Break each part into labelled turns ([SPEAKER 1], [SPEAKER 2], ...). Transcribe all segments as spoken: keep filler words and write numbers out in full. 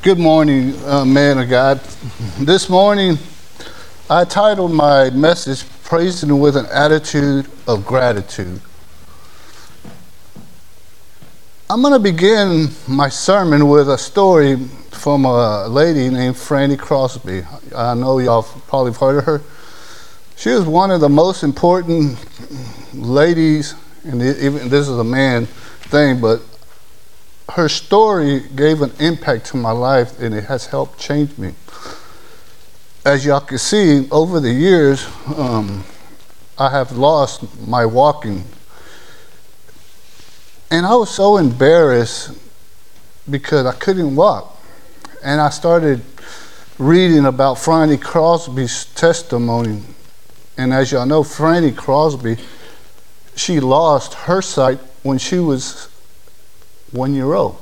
[SPEAKER 1] Good morning, uh, man of God. This morning, I titled my message, Praising with an Attitude of Gratitude. I'm going to begin my sermon with a story from a lady named Franny Crosby. I know y'all probably have heard of her. She was one of the most important ladies, and even this is a man thing, but her story gave an impact to my life, and it has helped change me. As y'all can see, over the years, um, I have lost my walking. And I was so embarrassed because I couldn't walk. And I started reading about Franny Crosby's testimony. And as y'all know, Franny Crosby, she lost her sight when she was one year old.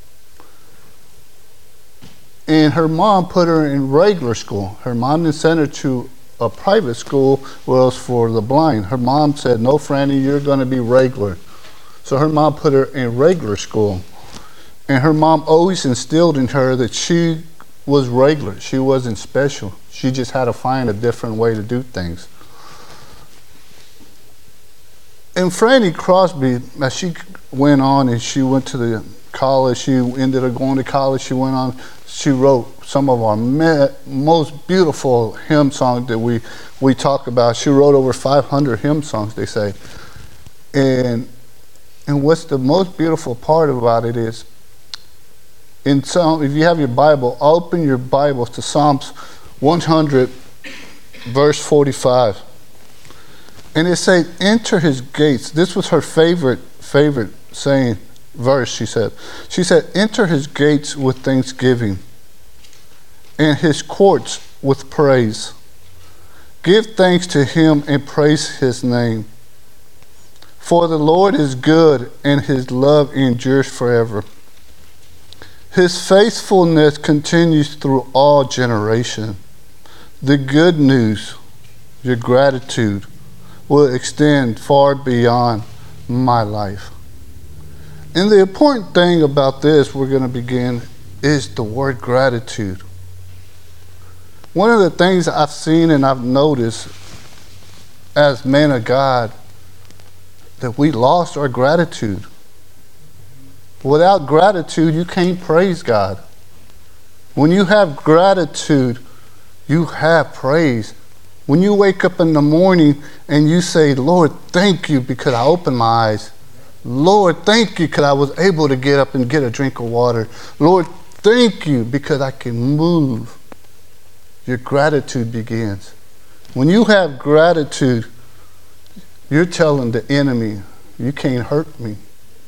[SPEAKER 1] And her mom put her in regular school. Her mom didn't send her to a private school where it was for the blind. Her mom said, no, Franny, you're going to be regular. So her mom put her in regular school. And her mom always instilled in her that she was regular. She wasn't special. She just had to find a different way to do things. And Franny Crosby, as she went on and she went to the college, she ended up going to college, she went on, she wrote some of our me- most beautiful hymn songs that we, we talk about. She wrote over five hundred hymn songs, they say. And, and what's the most beautiful part about it is, in some, if you have your Bible, open your Bible to Psalms one hundred, verse forty-five. And it said, enter his gates. This was her favorite, favorite saying, verse, she said. She said, enter his gates with thanksgiving and his courts with praise. Give thanks to him and praise his name. For the Lord is good and his love endures forever. His faithfulness continues through all generations. The good news, your gratitude, will extend far beyond my life. And the important thing about this we're going to begin is the word gratitude. One of the things I've seen and I've noticed as men of God, that we lost our gratitude. Without gratitude, you can't praise God. When you have gratitude, you have praise. When you wake up in the morning and you say, Lord, thank you because I opened my eyes. Lord, thank you because I was able to get up and get a drink of water. Lord, thank you because I can move. Your gratitude begins. When you have gratitude, you're telling the enemy, you can't hurt me.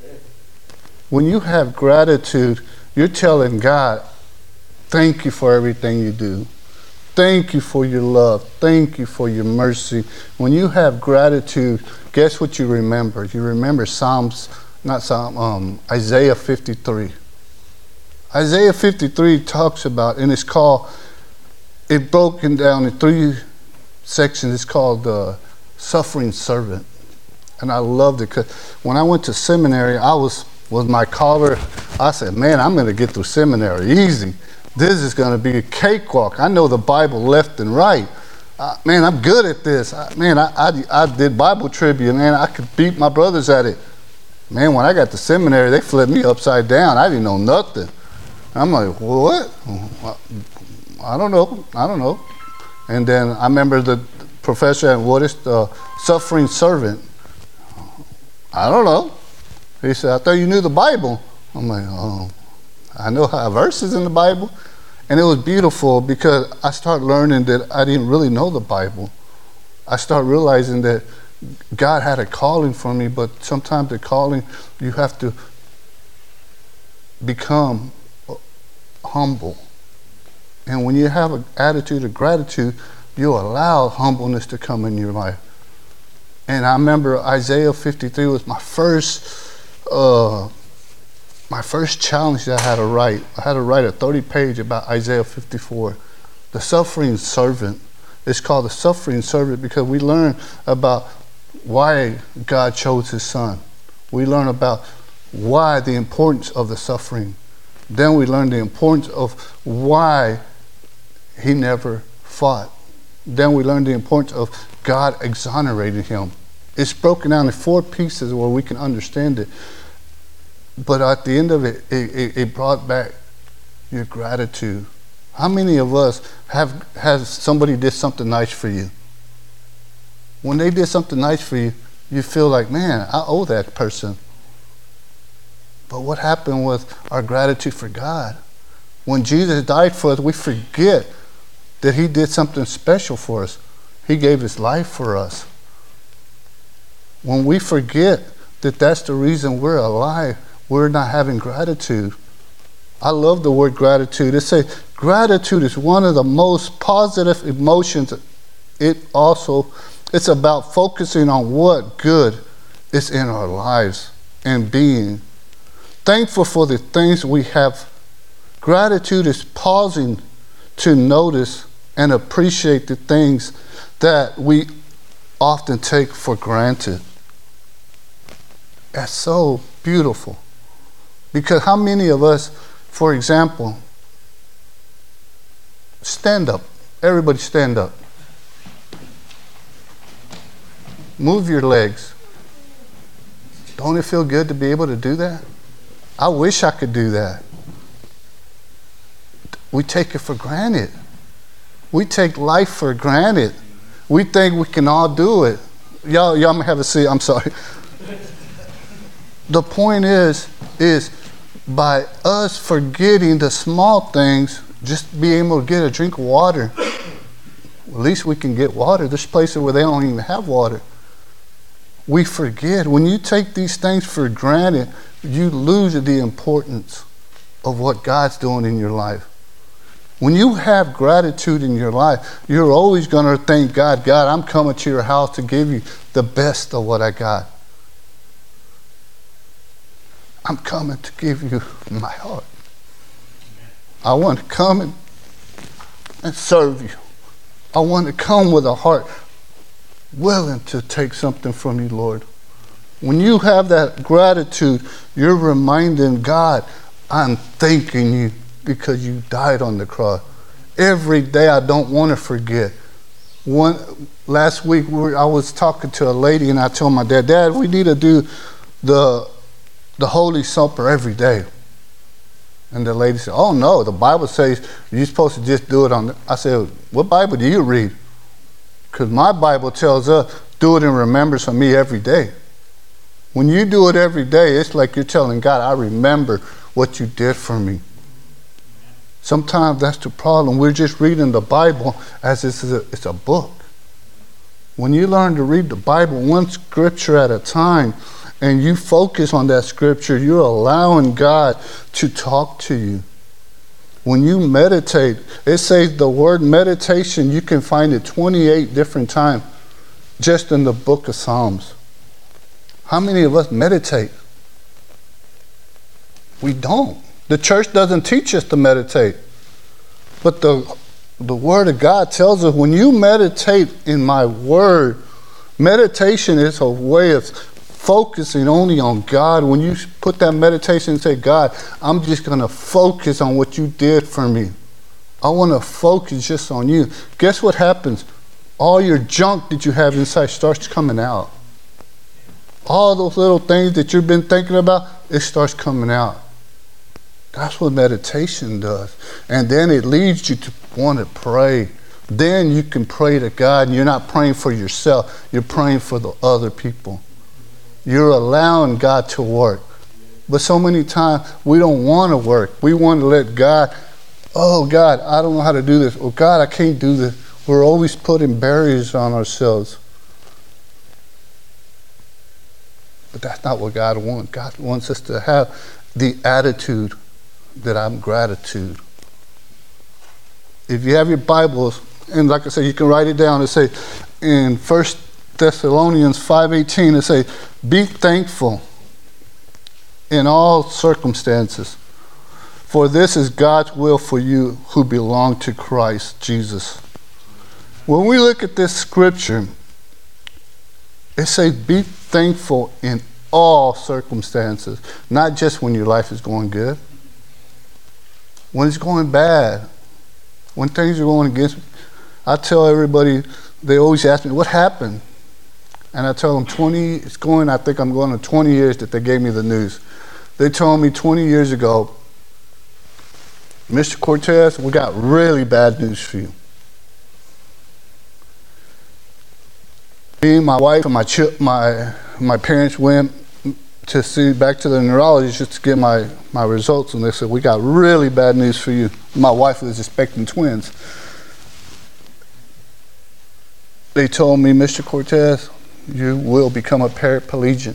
[SPEAKER 1] When you have gratitude, you're telling God, thank you for everything you do. Thank you for your love. Thank you for your mercy. When you have gratitude, guess what you remember? You remember Psalms, not Psalm, um, Isaiah fifty-three. Isaiah fifty-three talks about, and it's called, it's broken down in three sections. It's called the Suffering Servant. And I loved it because when I went to seminary, I was, with my collar, I said, man, I'm going to get through seminary easy. This is going to be a cakewalk. I know the Bible left and right. Uh, man, I'm good at this. I, man, I, I I did Bible trivia. Man, I could beat my brothers at it. Man, when I got to seminary, they flipped me upside down. I didn't know nothing. I'm like, what? I don't know. I don't know. And then I remember the professor at what is the suffering servant? I don't know. He said, I thought you knew the Bible. I'm like, oh. I know how verses in the Bible. And it was beautiful because I started learning that I didn't really know the Bible. I started realizing that God had a calling for me, but sometimes the calling, you have to become humble. And when you have an attitude of gratitude, you allow humbleness to come in your life. And I remember Isaiah fifty-three was my first uh, My first challenge that I had to write. I had to write a thirty page about Isaiah fifty-four, the suffering servant. It's called the suffering servant because we learn about why God chose his son. We learn about why the importance of the suffering. Then we learn the importance of why he never fought. Then we learn the importance of God exonerating him. It's broken down in four pieces where we can understand it. But at the end of it, it, it, it brought back your gratitude. How many of us have has somebody did something nice for you? When they did something nice for you, you feel like, man, I owe that person. But what happened with our gratitude for God? When Jesus died for us, we forget that he did something special for us. He gave his life for us. When we forget that that's the reason we're alive, we're not having gratitude. I love the word gratitude. It says gratitude is one of the most positive emotions. It also, it's about focusing on what good is in our lives and being thankful for the things we have. Gratitude is pausing to notice and appreciate the things that we often take for granted. That's so beautiful. Because how many of us, for example, stand up. Everybody stand up. Move your legs. Don't it feel good to be able to do that? I wish I could do that. We take it for granted. We take life for granted. We think we can all do it. Y'all, y'all may have a seat. I'm sorry. The point is, is by us forgetting the small things, just being able to get a drink of water, at least we can get water. There's places where they don't even have water. We forget. When you take these things for granted, you lose the importance of what God's doing in your life. When you have gratitude in your life, you're always going to thank God. God, I'm coming to your house to give you the best of what I got. I'm coming to give you my heart. I want to come and, and serve you. I want to come with a heart willing to take something from you, Lord. When you have that gratitude, you're reminding God, I'm thanking you because you died on the cross. Every day I don't want to forget. One last week we were, I was talking to a lady and I told my dad, Dad, we need to do the the Holy Supper every day. And the lady said, oh no, the Bible says you're supposed to just do it on the, I said, what Bible do you read? Because my Bible tells us, do it in remembrance of me every day. When you do it every day, it's like you're telling God, I remember what you did for me. Sometimes that's the problem. We're just reading the Bible as it's a, it's a book. When you learn to read the Bible one scripture at a time, and you focus on that scripture, you're allowing God to talk to you. When you meditate, it says the word meditation, you can find it twenty-eight different times just in the book of Psalms. How many of us meditate? We don't. The church doesn't teach us to meditate. But the, the word of God tells us when you meditate in my word, meditation is a way of focusing only on God. When you put that meditation and say, God, I'm just going to focus on what you did for me. I want to focus just on you. Guess what happens? All your junk that you have inside starts coming out. All those little things that you've been thinking about, it starts coming out. That's what meditation does. And then it leads you to want to pray. Then you can pray to God, and you're not praying for yourself. You're praying for the other people. You're allowing God to work. But so many times we don't want to work. We want to let God, oh God, I don't know how to do this. Oh God, I can't do this. We're always putting barriers on ourselves. But that's not what God wants. God wants us to have the attitude that I'm gratitude. If you have your Bibles, and like I said, you can write it down and say in First Thessalonians five eighteen, it says, be thankful in all circumstances, for this is God's will for you who belong to Christ Jesus. When we look at this scripture, it says be thankful in all circumstances, not just when your life is going good. when it's going bad, when things are going against me, I tell everybody, they always ask me, what happened? And I tell them twenty, it's going, I think I'm going to twenty years that they gave me the news. They told me twenty years ago, Mister Cortez, we got really bad news for you. Me, my wife, and my ch- my my parents went to see back to the neurologist just to get my, my results, and they said, we got really bad news for you. My wife was expecting twins. They told me, Mister Cortez, you will become a paraplegic.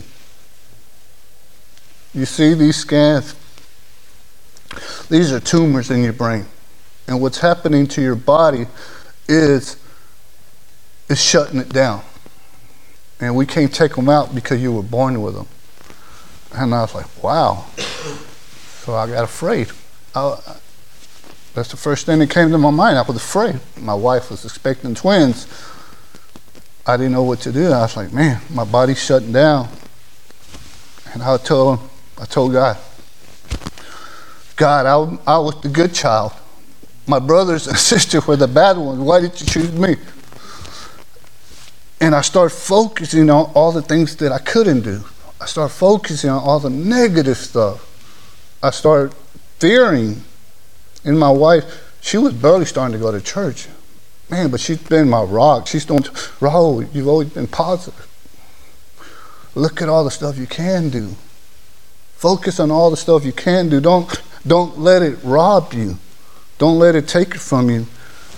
[SPEAKER 1] You see these scans? These are tumors in your brain. And what's happening to your body is, is shutting it down. And we can't take them out because you were born with them. And I was like, wow. So I got afraid. I, that's the first thing that came to my mind. I was afraid. My wife was expecting twins. I didn't know what to do. I was like, man, my body's shutting down. And I told, I told God, God, I, I was the good child. My brothers and sisters were the bad ones. Why did you choose me? And I started focusing on all the things that I couldn't do. I started focusing on all the negative stuff. I started fearing. And my wife, she was barely starting to go to church. Man, but she's been my rock. She's doing, Rahul, you've always been positive. Look at all the stuff you can do. Focus on all the stuff you can do. Don't, don't let it rob you. Don't let it take it from you.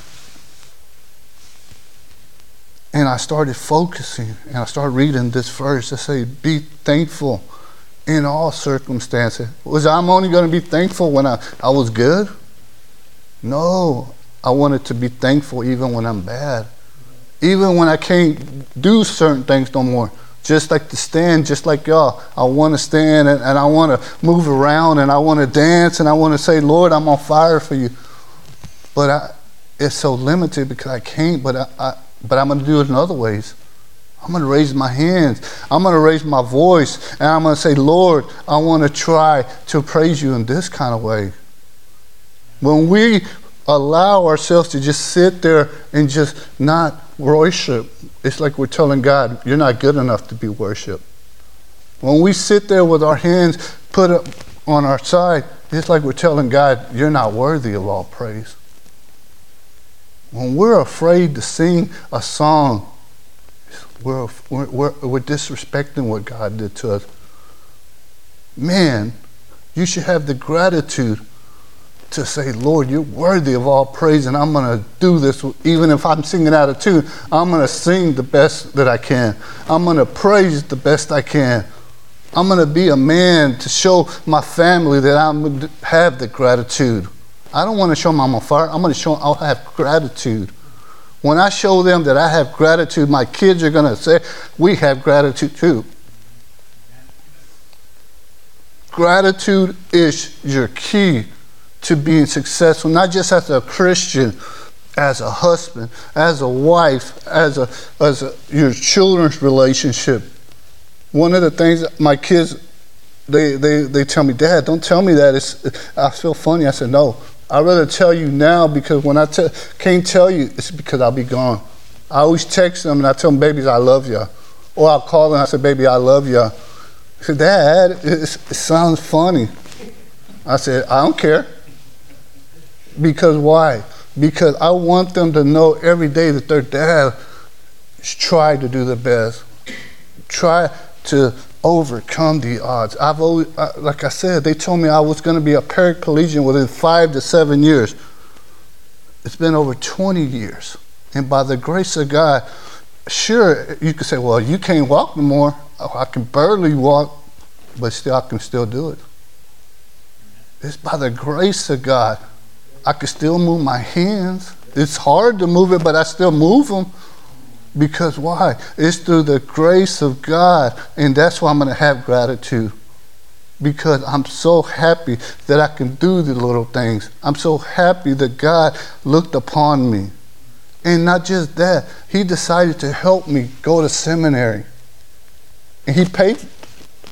[SPEAKER 1] And I started focusing, and I started reading this verse that say, be thankful in all circumstances. Was I only going to be thankful when I, I was good? No, I wanted to be thankful even when I'm bad. Even when I can't do certain things no more. Just like to stand, just like y'all. I want to stand and, and I want to move around and I want to dance and I want to say, Lord, I'm on fire for you. But I, it's so limited because I can't, but I, I But I'm going to do it in other ways. I'm going to raise my hands. I'm going to raise my voice. And I'm going to say, Lord, I want to try to praise you in this kind of way. When we allow ourselves to just sit there and just not worship, it's like we're telling God, you're not good enough to be worshiped. When we sit there with our hands put up on our side, it's like we're telling God, you're not worthy of all praise. When we're afraid to sing a song, we're, we're, we're, we're disrespecting what God did to us. Man, you should have the gratitude to say, Lord, you're worthy of all praise, and I'm going to do this. Even if I'm singing out of tune, I'm going to sing the best that I can. I'm going to praise the best I can. I'm going to be a man to show my family that I have the gratitude. I don't want to show them I'm on fire. I'm going to show them I'll have gratitude. When I show them that I have gratitude, my kids are going to say, we have gratitude too. Gratitude is your key to being successful, not just as a Christian, as a husband, as a wife, as a as a, your children's relationship. One of the things that my kids, they, they, they tell me, Dad, don't tell me that. It's, I feel funny. I said, no. I'd rather tell you now because when I te- can't tell you, it's because I'll be gone. I always text them and I tell them, babies, I love you. Or I'll call them and I say, baby, I love you. I said, Dad, it, it sounds funny. I said, I don't care. Because why? Because I want them to know every day that their dad tried to do the best. Try to overcome the odds. I've always, like I said, they told me I was going to be a paraplegic within five to seven years. It's been over twenty years. And by the grace of God, sure, you could say, well, you can't walk no more. I can barely walk, but still, I can still do it. It's by the grace of God. I can still move my hands. It's hard to move it, but I still move them. Because why? It's through the grace of God. And that's why I'm going to have gratitude. Because I'm so happy that I can do the little things. I'm so happy that God looked upon me. And not just that, he decided to help me go to seminary. And he paid,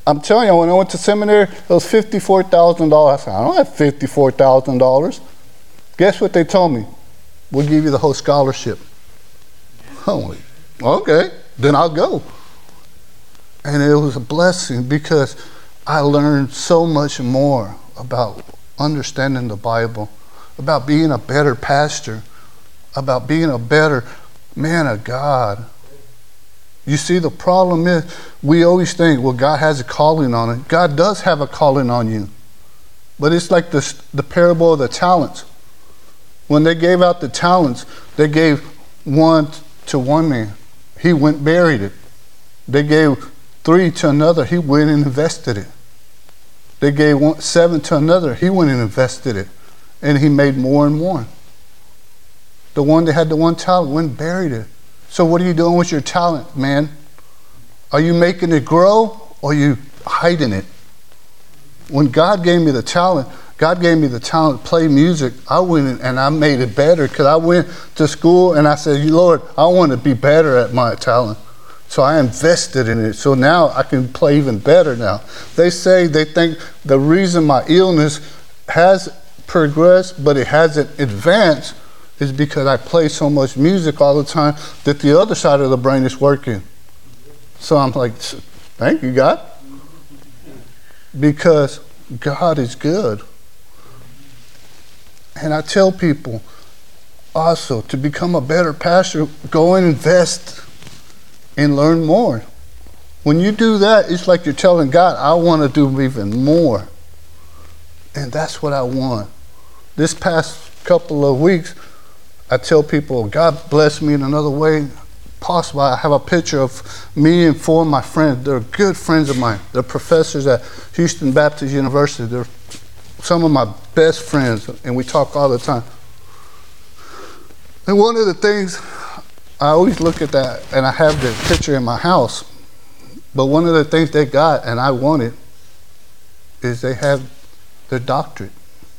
[SPEAKER 1] I'm telling you, when I went to seminary, it was fifty-four thousand dollars. I said, I don't have fifty-four thousand dollars. Guess what they told me? We'll give you the whole scholarship. I'm like, okay, then I'll go. And it was a blessing because I learned so much more about understanding the Bible, about being a better pastor, about being a better man of God. You see, the problem is we always think, well, God has a calling on it. God does have a calling on you. But it's like this, the parable of the talents. When they gave out the talents, they gave one to one man. He went and buried it. They gave three to another. He went and invested it. They gave one, seven to another. He went and invested it. And he made more and more. The one that had the one talent went and buried it. So what are you doing with your talent, man? Are you making it grow or are you hiding it? When God gave me the talent, God gave me the talent to play music. I went and I made it better because I went to school and I said, Lord, I want to be better at my talent. So I invested in it. So now I can play even better now. They say they think the reason my illness has progressed, but it hasn't advanced, is because I play so much music all the time that the other side of the brain is working. So I'm like, thank you, God. Because God is good. And I tell people also to become a better pastor, go and invest and learn more. When you do that, it's like you're telling God, I want to do even more. And that's what I want. This past couple of weeks, I tell people, God bless me in another way possible. I have a picture of me and four of my friends. They're good friends of mine. They're professors at Houston Baptist University. They're some of my best friends, and we talk all the time. And one of the things, I always look at that, and I have the picture in my house, but one of the things they got, and I wanted, is they have their doctorate.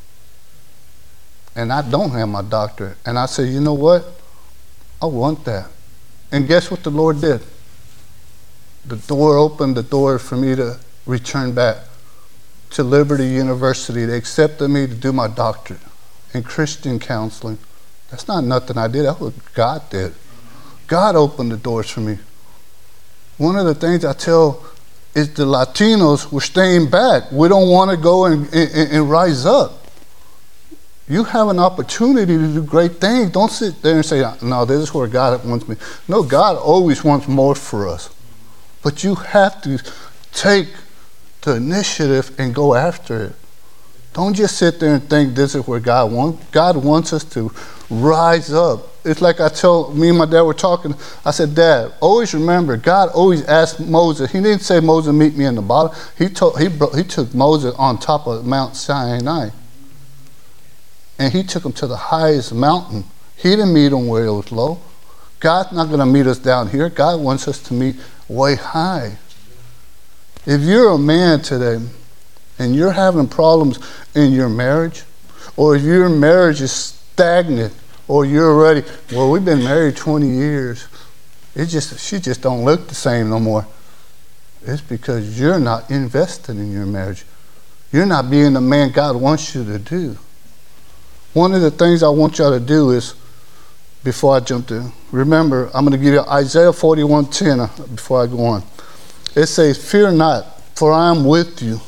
[SPEAKER 1] And I don't have my doctorate. And I said, you know what? I want that. And guess what the Lord did? The door opened the door for me to return back to Liberty University. They accepted me to do my doctorate in Christian counseling. That's not nothing I did. That's what God did. God opened the doors for me. One of the things I tell is the Latinos, we're staying back. We don't want to go and, and, and rise up. You have an opportunity to do great things. Don't sit there and say, no, this is where God wants me. No, God always wants more for us. But you have to take the initiative and go after it. Don't just sit there and think this is where God wants. God wants us to rise up. It's like I told, me and my dad were talking. I said, Dad, always remember, God always asked Moses. He didn't say, Moses, meet me in the bottom. He, told, he, brought, he took Moses on top of Mount Sinai. And he took him to the highest mountain. He didn't meet him where it was low. God's not going to meet us down here. God wants us to meet way high. If you're a man today and you're having problems in your marriage, or if your marriage is stagnant, or you're already, well, we've been married twenty years. It just, she just don't look the same no more. It's because you're not invested in your marriage. You're not being the man God wants you to do. One of the things I want y'all to do is, before I jump to, remember, I'm going to give you Isaiah forty-one ten before I go on. It says, fear not, for I am with you.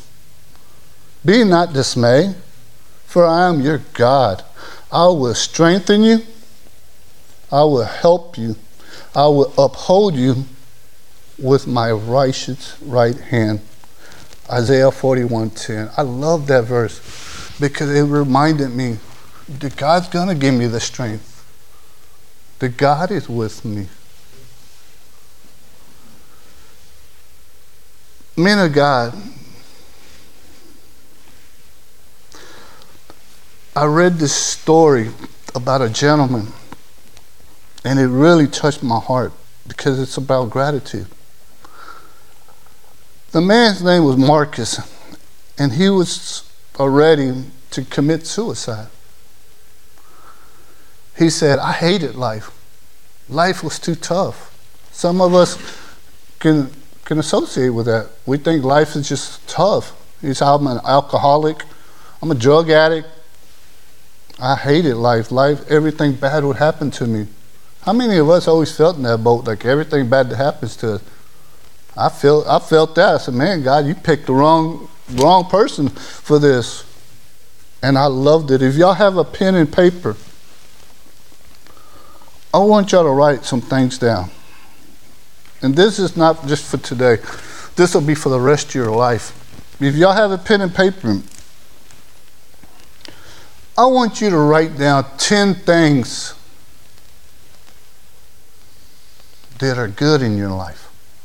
[SPEAKER 1] Be not dismayed, for I am your God. I will strengthen you. I will help you. I will uphold you with my righteous right hand. Isaiah forty-one ten. I love that verse because it reminded me that God's going to give me the strength. That God is with me. Men of God, I read this story about a gentleman, and it really touched my heart because it's about gratitude. The man's name was Marcus, and he was ready to commit suicide. He said, I hated life. Life was too tough. Some of us can can associate with that. We think life is just tough. He's I'm an alcoholic. I'm a drug addict. I hated life. Life, everything bad would happen to me. How many of us always felt in that boat, like everything bad that happens to us? I felt, I felt that. I said, man, God, you picked the wrong, wrong person for this. And I loved it. If y'all have a pen and paper, I want y'all to write some things down. And this is not just for today. This will be for the rest of your life. If y'all have a pen and paper, I want you to write down ten things that are good in your life.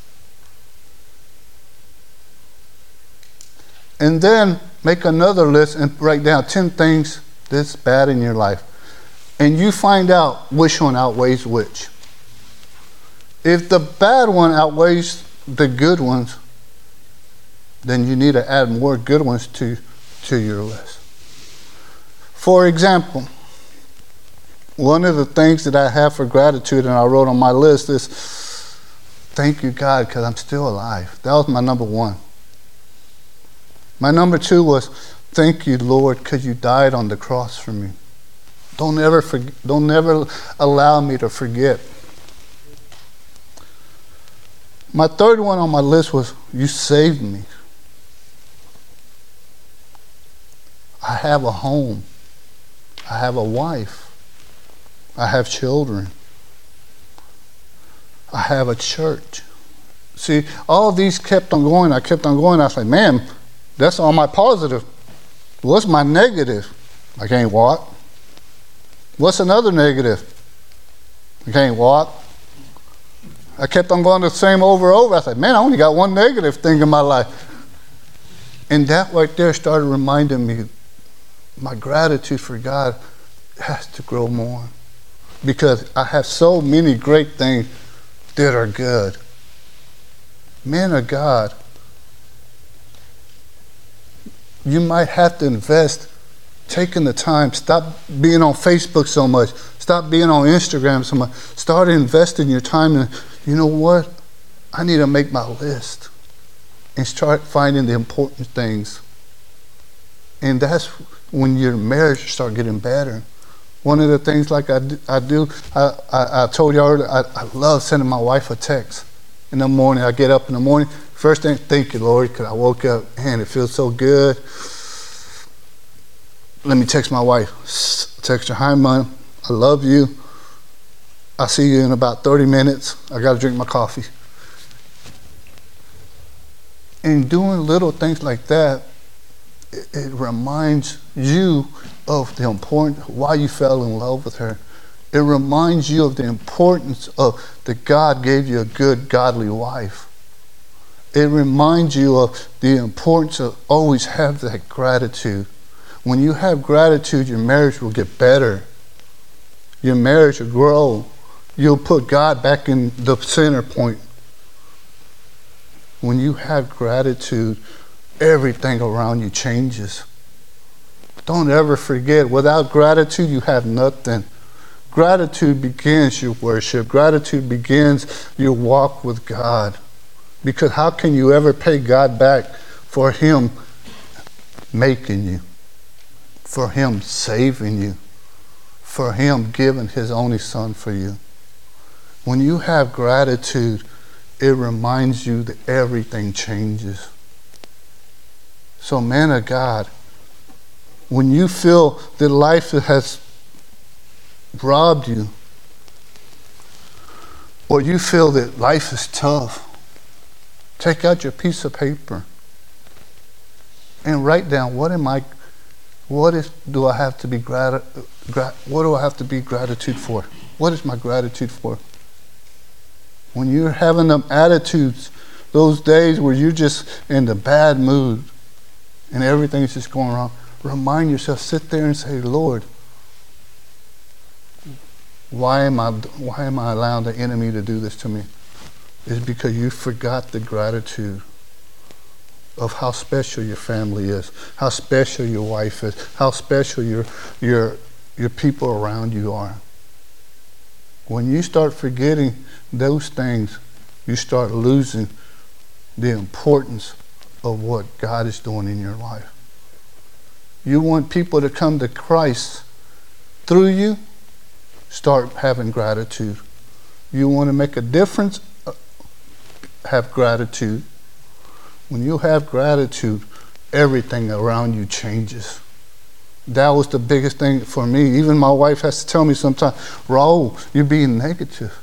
[SPEAKER 1] And then make another list and write down ten things that's bad in your life. And you find out which one outweighs which. If the bad one outweighs the good ones, then you need to add more good ones to, to your list. For example, one of the things that I have for gratitude and I wrote on my list is, thank you, God, because I'm still alive. That was my number one. My number two was, thank you, Lord, because you died on the cross for me. Don't ever, forget, don't ever allow me to forget. My third one on my list was, you saved me. I have a home. I have a wife. I have children. I have a church. See, all these kept on going. I kept on going. I was like, man, that's all my positive. What's my negative? I can't walk. What's another negative? I can't walk. I kept on going the same over and over. I said, man, I only got one negative thing in my life. And that right there started reminding me my gratitude for God has to grow more. Because I have so many great things that are good. Men of God, you might have to invest taking the time. Stop being on Facebook so much. Stop being on Instagram so much. Start investing your time in, you know what? I need to make my list and start finding the important things. And that's when your marriage start getting better. One of the things like I do, I, do, I, I, I told you earlier, I, I love sending my wife a text in the morning. I get up in the morning. First thing, thank you, Lord, because I woke up, man, it feels so good. Let me text my wife. Text her, hi, Mom, I love you. I'll see you in about thirty minutes. I got to drink my coffee. And doing little things like that, it, it reminds you of the importance, why you fell in love with her. It reminds you of the importance of that God gave you a good, godly wife. It reminds you of the importance of always have that gratitude. When you have gratitude, your marriage will get better. Your marriage will grow. You'll put God back in the center point. When you have gratitude, everything around you changes. Don't ever forget, without gratitude, you have nothing. Gratitude begins your worship. Gratitude begins your walk with God. Because how can you ever pay God back for Him making you? For Him saving you? For Him giving His only Son for you? When you have gratitude, it reminds you that everything changes. So, man of God, when you feel that life has robbed you, or you feel that life is tough, take out your piece of paper and write down, what am I, what is, do I have to be grat, grat, what do I have to be gratitude for? What is my gratitude for? When you're having them attitudes, those days where you're just in the bad mood and everything's just going wrong, remind yourself, sit there and say, Lord, why am I, why am I allowing the enemy to do this to me? It's because you forgot the gratitude of how special your family is, how special your wife is, how special your, your, your people around you are. When you start forgetting those things, you start losing the importance of what God is doing in your life. You want people to come to Christ through you, start having gratitude. You want to make a difference, have gratitude. When you have gratitude, everything around you changes. That was the biggest thing for me. Even my wife has to tell me sometimes, Raul, you're being negative.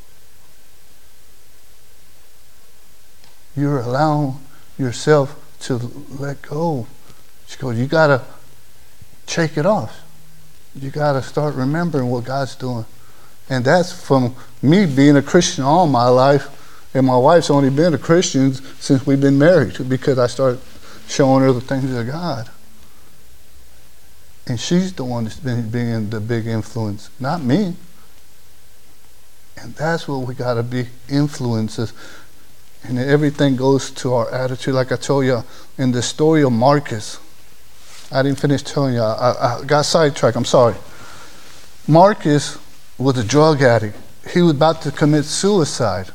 [SPEAKER 1] You're allowing yourself to let go. She goes, you got to shake it off. You got to start remembering what God's doing. And that's from me being a Christian all my life. And my wife's only been a Christian since we've been married, because I started showing her the things of God. And she's the one that's been being the big influence, not me. And that's what we got to be, influences. And everything goes to our attitude. Like I told you in the story of Marcus, I didn't finish telling you. I, I got sidetracked. I'm sorry. Marcus was a drug addict. He was about to commit suicide.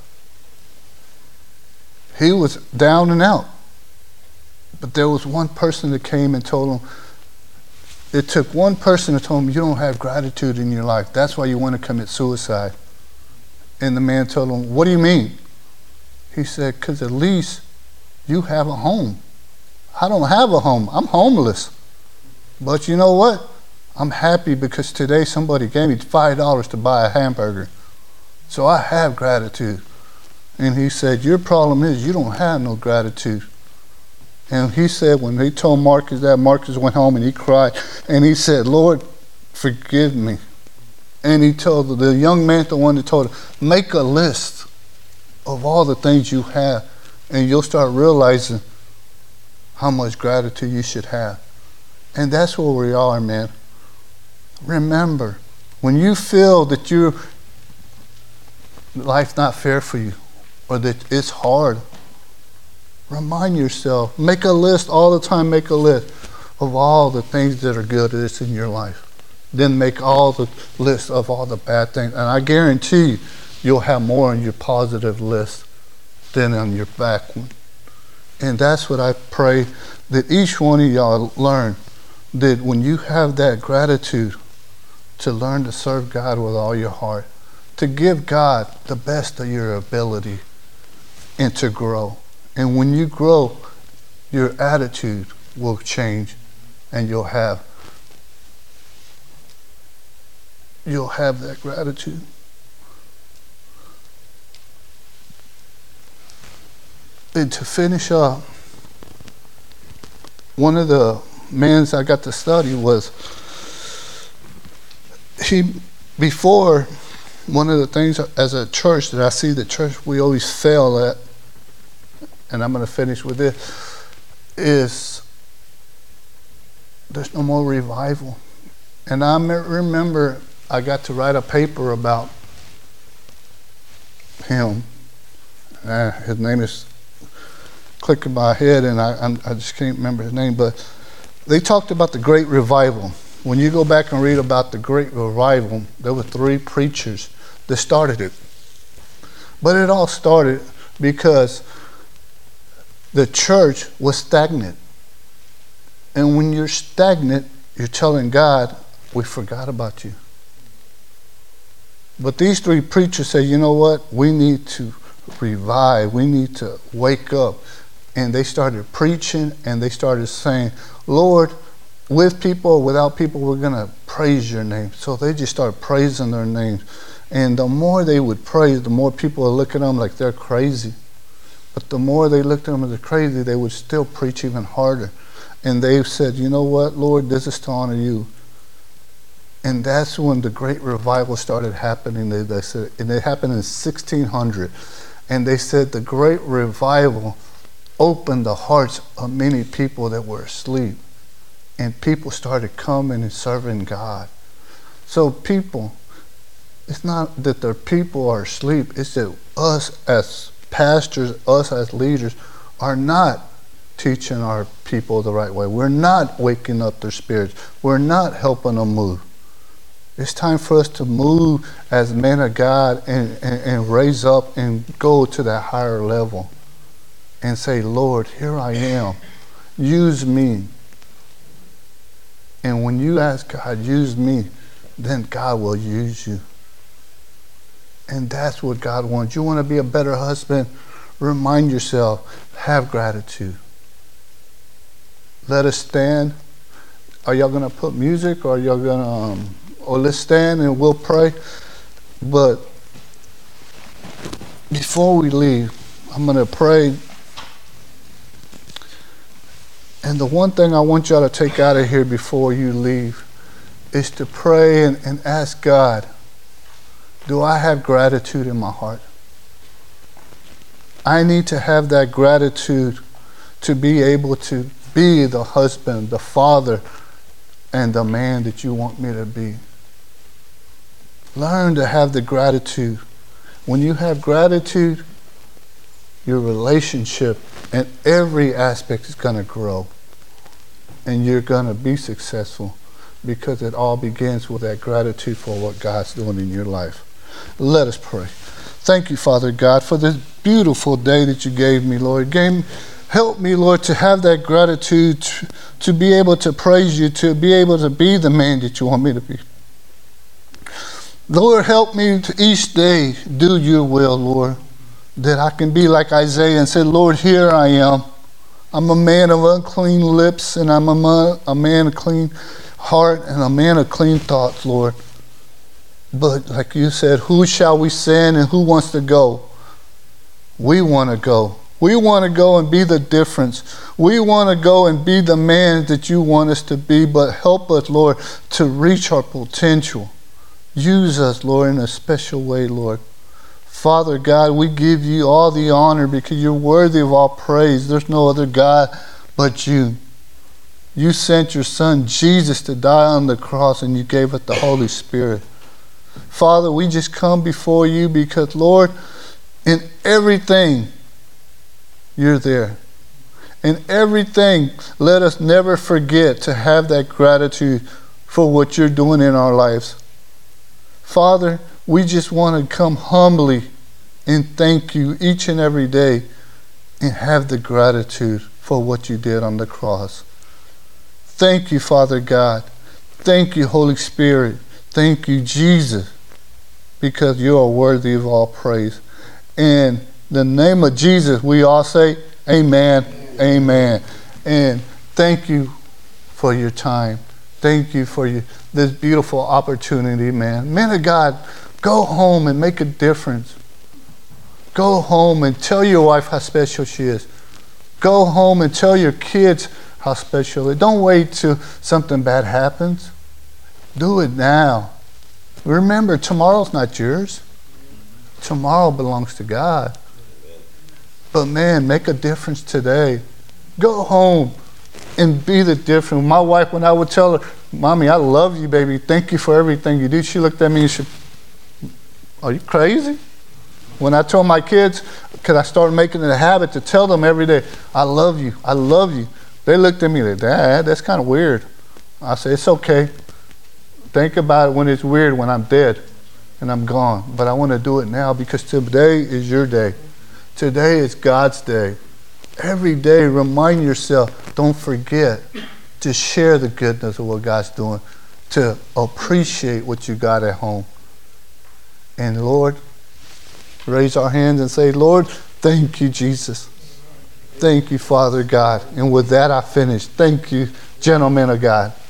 [SPEAKER 1] He was down and out. But there was one person that came and told him, it took one person to tell him, you don't have gratitude in your life. That's why you want to commit suicide. And the man told him, what do you mean? He said, because at least you have a home. I don't have a home. I'm homeless. But you know what? I'm happy because today somebody gave me five dollars to buy a hamburger. So I have gratitude. And he said, your problem is you don't have no gratitude. And he said, when he told Marcus that, Marcus went home and he cried. And he said, Lord, forgive me. And he told the young man, the one that told him, make a list of all the things you have. And you'll start realizing how much gratitude you should have. And that's where we are, man. Remember, when you feel that your life's not fair for you, or that it's hard, remind yourself, make a list all the time, make a list of all the things that are good that's in your life. Then make all the list of all the bad things. And I guarantee you, you'll have more on your positive list than on your back one. And that's what I pray that each one of y'all learn, that when you have that gratitude, to learn to serve God with all your heart, to give God the best of your ability, and to grow. And when you grow, your attitude will change, and you'll have you'll have that gratitude. And to finish up, one of the men I got to study was, he, before, one of the things as a church that I see the church we always fail at, and I'm going to finish with this, is there's no more revival. And I remember I got to write a paper about him. Uh, his name is clicking my head, and I, I'm, I just can't remember his name, but they talked about the Great Revival. When you go back and read about the Great Revival, there were three preachers that started it. But it all started because the church was stagnant. And when you're stagnant, you're telling God, we forgot about you. But these three preachers say, you know what? We need to revive. We need to wake up. And they started preaching, and they started saying, Lord, with people or without people, we're going to praise your name. So they just started praising their names. And the more they would praise, the more people would look at them like they're crazy. But the more they looked at them as they're crazy, they would still preach even harder. And they said, you know what, Lord, this is to honor you. And that's when the great revival started happening. They, they said, and it happened in sixteen hundred. And they said the great revival opened the hearts of many people that were asleep. And people started coming and serving God. So people, it's not that the people are asleep. It's that us as pastors, us as leaders, are not teaching our people the right way. We're not waking up their spirits. We're not helping them move. It's time for us to move as men of God and, and, and raise up and go to that higher level. and say, Lord, here I am. Use me. And when you ask God, use me, then God will use you. And that's what God wants. You want to be a better husband? Remind yourself, have gratitude. Let us stand. Are y'all going to put music, or are y'all going to, um, or let's stand and we'll pray. But before we leave, I'm going to pray. And the one thing I want y'all to take out of here before you leave is to pray and, and ask God, do I have gratitude in my heart? I need to have that gratitude to be able to be the husband, the father, and the man that you want me to be. Learn to have the gratitude. When you have gratitude, your relationship and every aspect is going to grow. And you're going to be successful because it all begins with that gratitude for what God's doing in your life. Let us pray. Thank you, Father God, for this beautiful day that you gave me, Lord. Gave, help me, Lord, to have that gratitude, to, to be able to praise you, to be able to be the man that you want me to be. Lord, help me to each day do your will, Lord, that I can be like Isaiah and say, Lord, here I am. I'm a man of unclean lips, and I'm a, a man of clean heart, and a man of clean thoughts, Lord. But like you said, who shall we send and who wants to go? We want to go. We want to go and be the difference. We want to go and be the man that you want us to be, but help us, Lord, to reach our potential. Use us, Lord, in a special way, Lord. Father God, we give you all the honor because you're worthy of all praise. There's no other God but you. You sent your son Jesus to die on the cross, and you gave us the Holy Spirit. Father, we just come before you because, Lord, in everything, you're there. In everything, let us never forget to have that gratitude for what you're doing in our lives. Father, we just want to come humbly and thank you each and every day and have the gratitude for what you did on the cross. Thank you, Father God. Thank you, Holy Spirit. Thank you, Jesus, because you are worthy of all praise. In the name of Jesus, we all say amen, amen. Amen. And thank you for your time. Thank you for your, this beautiful opportunity, man. Man of God, go home and make a difference. Go home and tell your wife how special she is. Go home and tell your kids how special it is. Don't wait till something bad happens. Do it now. Remember, tomorrow's not yours. Tomorrow belongs to God. But man, make a difference today. Go home and be the difference. My wife, when I would tell her, Mommy, I love you, baby. Thank you for everything you do. She looked at me and she, are you crazy? When I told my kids, because I started making it a habit to tell them every day, I love you, I love you. They looked at me like, Dad, that's kind of weird. I said, it's okay. Think about it when it's weird, when I'm dead and I'm gone. But I want to do it now because today is your day. Today is God's day. Every day, remind yourself, don't forget to share the goodness of what God's doing, to appreciate what you got at home. And Lord, raise our hands and say, Lord, thank you, Jesus. Thank you, Father God. And with that, I finish. Thank you, gentlemen of God.